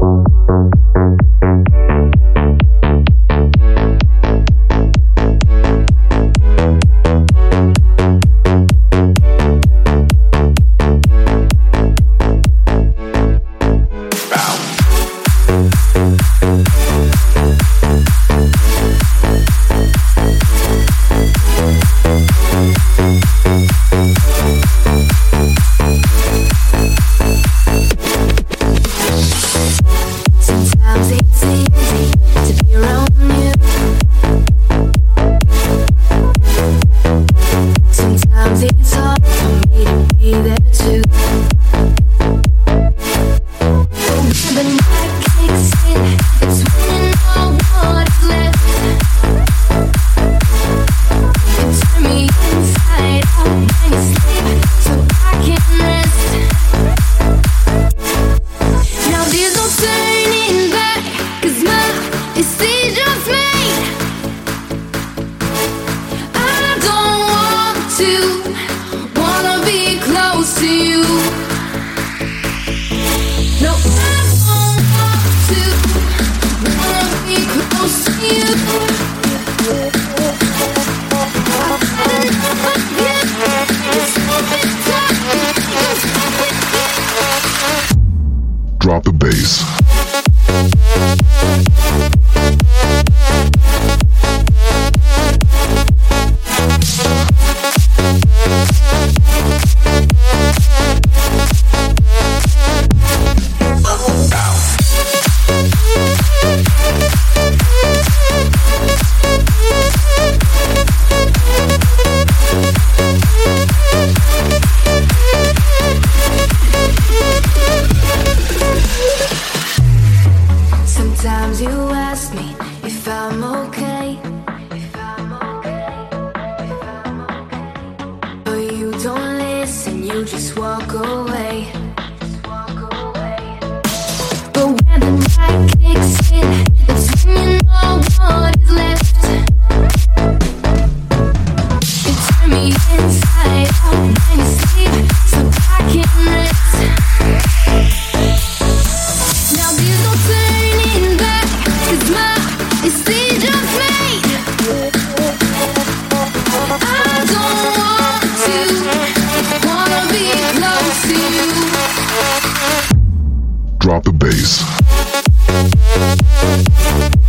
Drop the bass. Sometimes you ask me if I'm okay, but you don't listen, you just walk away. But when the night kicks in, that's when you know what is left. You turn me inside out when you sleep, so I can rest. Now there's no turning back, 'cause my decision's made. I don't wanna be close to you. Drop the bass.